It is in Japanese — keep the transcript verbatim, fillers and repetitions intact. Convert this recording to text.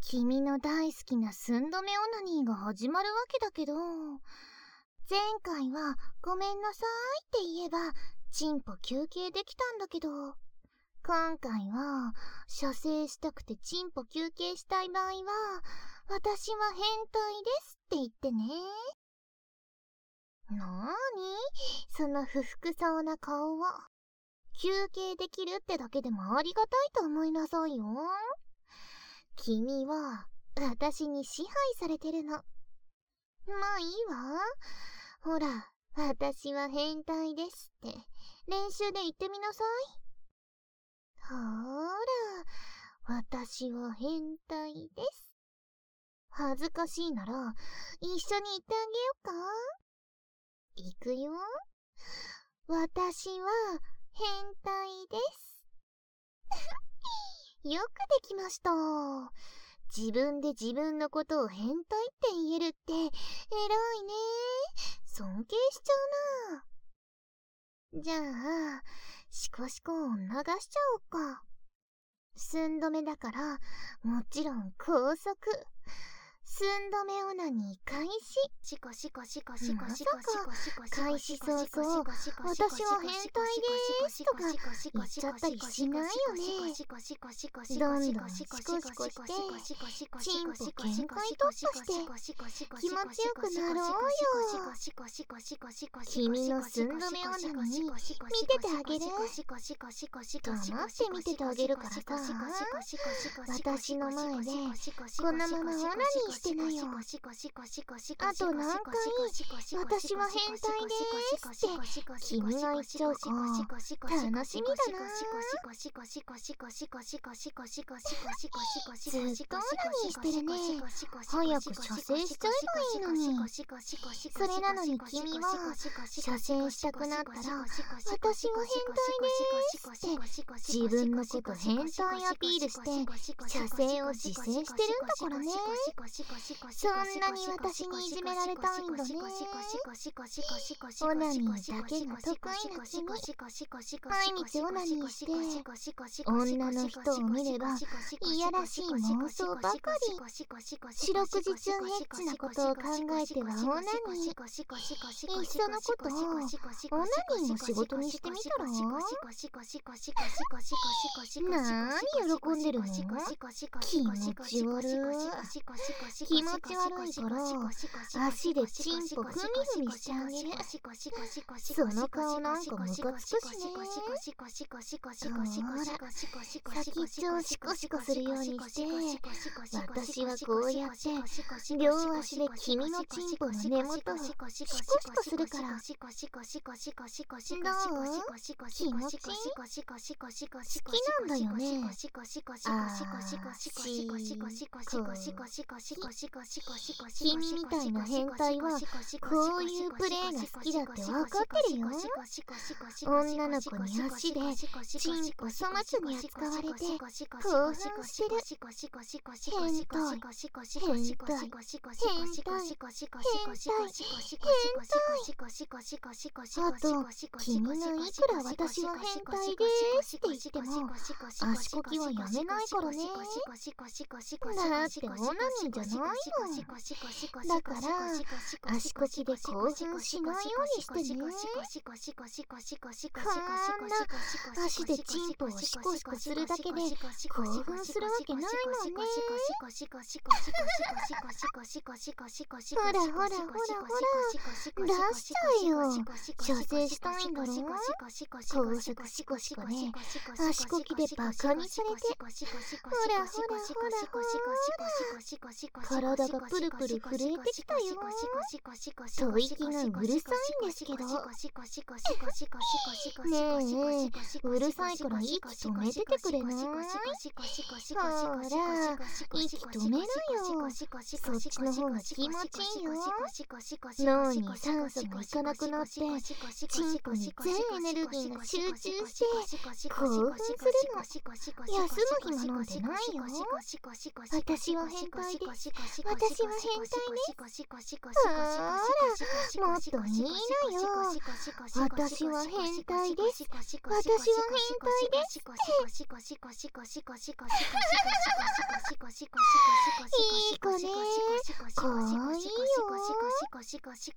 君の大好きな寸止めオナニーが始まるわけだけど、前回はごめんなさいって言えばチンポ休憩できたんだけど、今回は射精したくてチンポ休憩したい場合は、私は変態ですって言ってね。なーにその不服そうな顔は。休憩できるってだけでもありがたいと思いなさいよ。君は私に支配されてるの。まあいいわ。ほら、私は変態ですって練習で言ってみなさい。ほーら、私は変態です。恥ずかしいなら一緒に言ってあげようか。いくよ。私は変態です。よくできました。自分で自分のことを変態って言えるって偉いね。尊敬しちゃうな。じゃあ、シコシコ音流しちゃおうか。寸止めだから、もちろん高速。寸止めオナニー開始。シコシコシコシコシコシコシコシコ開始早々、私は変態でーすとか言っちゃったりしないよね。どんどんシコシコして、チンポ限界突破して気持ちよくなろうよ。君の寸止めオナニー見ててあげる。黙って見ててあげるからさ、私の前でこのままオナニーしてなよ。あと何回私は変態でーすって君が言っちゃうか楽しみだな。ずっとオナニーしてるね。早く射精しちゃえばいいのに。それなのに君は射精したくなったら私は変態でーすって自分のこと変態アピールして射精を自制してるんだからね。そんなに私にいじめられたいんだね。オナニーだけが得意な君、毎日オナニーして女の人を見ればいやらしい妄想ばかり。四六時中エッチなことを考えてはオナニー。いっそのことをオナニーの仕事にしてみたら。なーに喜んでるの？気持ち悪い。気持ち悪いから足でチンポふみふみしてあげる。その顔なんかムカつくしね。ほら、先っちょをシコシコするようにして私はこうやって両足で君のチンポの根元をシコシコするから。どう？気持ちいい？好きなんだよね。あーしこ君みたいな変態はこういうプレーが好きだって分かってるよ。女の子に足でチンポ粗末に扱われて興奮してる。変態変態変態変態。あと君がいくら私は変態でーすって言っても足こきはやめないからね。だってオナニーじゃないもん。だから足こきで興奮しないようにしてね。こんな足でチンポをシコシコするだけで興奮するわけないもんね。ほらほらほらほら出しちゃえよ。射精したいんだろ。高速シコシコで足こきでバカにされて、ほらほらほらほら体がプルプル震えてきたよ。吐息がうるさいんですけど。ねえうるさいから息止めててくれない？ほら息止めなよ。そっちの方が気持ちいいよ。脳に酸素がいかなくなってチンポに全エネルギーが集中して興奮するの。休む暇なんてないよ。私は変態で私は変態でほらもっと言いなよ。私は変態です私は変態ですって。 かね。かわいいよ。